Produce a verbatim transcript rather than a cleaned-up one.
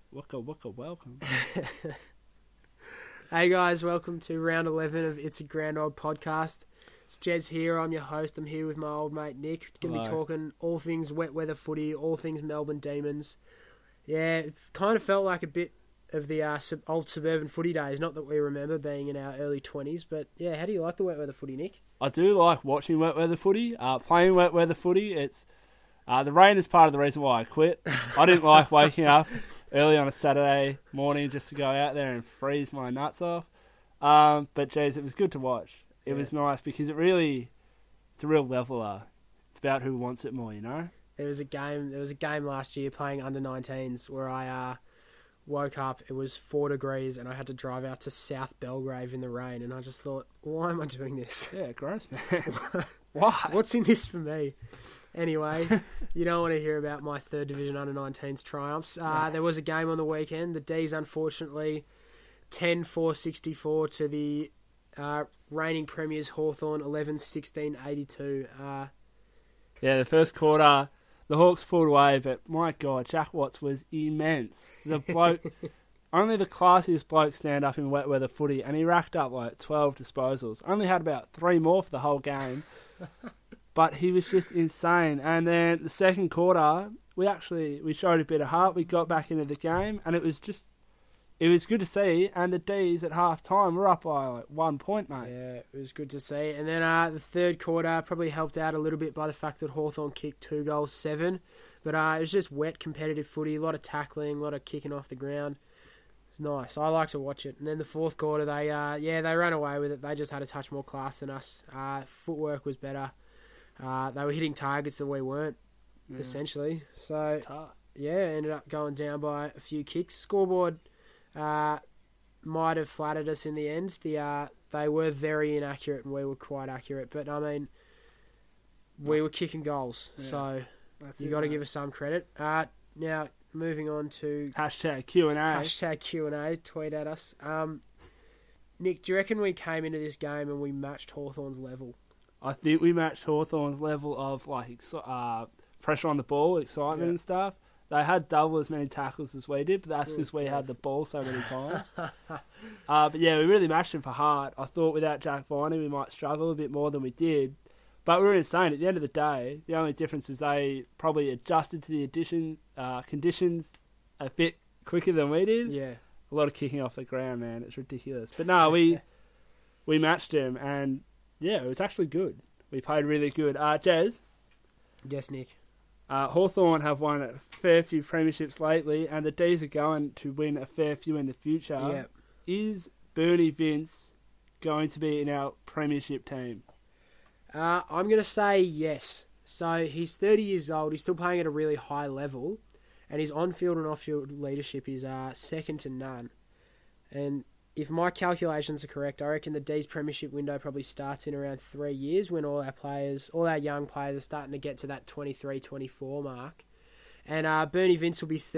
Waka waka welcome. Hey guys, welcome to round eleven of It's a Grand Old Podcast. It's Jez here, I'm your host. I'm here with my old mate Nick. Going to be talking all things wet weather footy, all things Melbourne Demons. Yeah, it kind of felt like a bit of the uh, sub- old suburban footy days, not that we remember being in our early twenties, but yeah, how do you like the wet weather footy, Nick? I do like watching wet weather footy, uh, playing wet weather footy. It's uh, the rain is part of the reason why I quit. I didn't like waking up early on a Saturday morning just to go out there and freeze my nuts off. Um, but, geez, it was good to watch. It yeah. was nice because it really, it's a real leveler. It's about who wants it more, you know? There was a game, there was a game last year playing under nineteens where I uh, woke up, it was four degrees and I had to drive out to South Belgrave in the rain and I just thought, why am I doing this? Yeah, gross, man. Why? What's in this for me? Anyway, you don't want to hear about my third division under nineteens triumphs. Uh, yeah. There was a game on the weekend. The D's, unfortunately, ten four sixty-four to the uh, reigning premiers Hawthorn, eleven sixteen eighty-two. Uh, yeah, the first quarter, the Hawks pulled away, but my God, Jack Watts was immense. The bloke, only the classiest bloke stand up in wet weather footy, and he racked up like twelve disposals. Only had about three more for the whole game. But he was just insane. And then the second quarter, we actually we showed a bit of heart. We got back into the game, and it was just it was good to see. And the D's at half time were up by like one point, mate. Yeah, it was good to see. And then uh, the third quarter probably helped out a little bit by the fact that Hawthorn kicked two goals, seven. But uh, it was just wet, competitive footy, a lot of tackling, a lot of kicking off the ground. It's nice. I like to watch it. And then the fourth quarter, they uh, yeah they ran away with it. They just had a touch more class than us. Uh, footwork was better. Uh, they were hitting targets that we weren't, yeah. essentially. So, yeah, ended up going down by a few kicks. Scoreboard uh, might have flattered us in the end. The uh, They were very inaccurate and we were quite accurate. But, I mean, we were kicking goals. Yeah. So, you got to give us some credit. Uh, now, moving on to... Hashtag Q and A. Hashtag Q and A. Tweet at us. Um, Nick, do you reckon we came into this game and we matched Hawthorn's level? I think we matched Hawthorn's level of like uh, pressure on the ball, excitement yeah. and stuff. They had double as many tackles as we did, but that's because we had the ball so many times. uh, but yeah, we really matched them for heart. I thought without Jack Viney we might struggle a bit more than we did. But we were insane. At the end of the day, the only difference was they probably adjusted to the addition uh, conditions a bit quicker than we did. Yeah. A lot of kicking off the ground, man. It's ridiculous. But no, we we matched them and... yeah, it was actually good. We played really good. Uh, Jez? Yes, Nick. Uh, Hawthorn have won a fair few premierships lately, and the D's are going to win a fair few in the future. Yep. Is Bernie Vince going to be in our premiership team? Uh, I'm going to say yes. So he's thirty years old. He's still playing at a really high level, and his on-field and off-field leadership is uh, second to none. And... if my calculations are correct, I reckon the D's premiership window probably starts in around three years when all our players, all our young players are starting to get to that twenty-three, twenty-four mark. And uh, Bernie Vince will be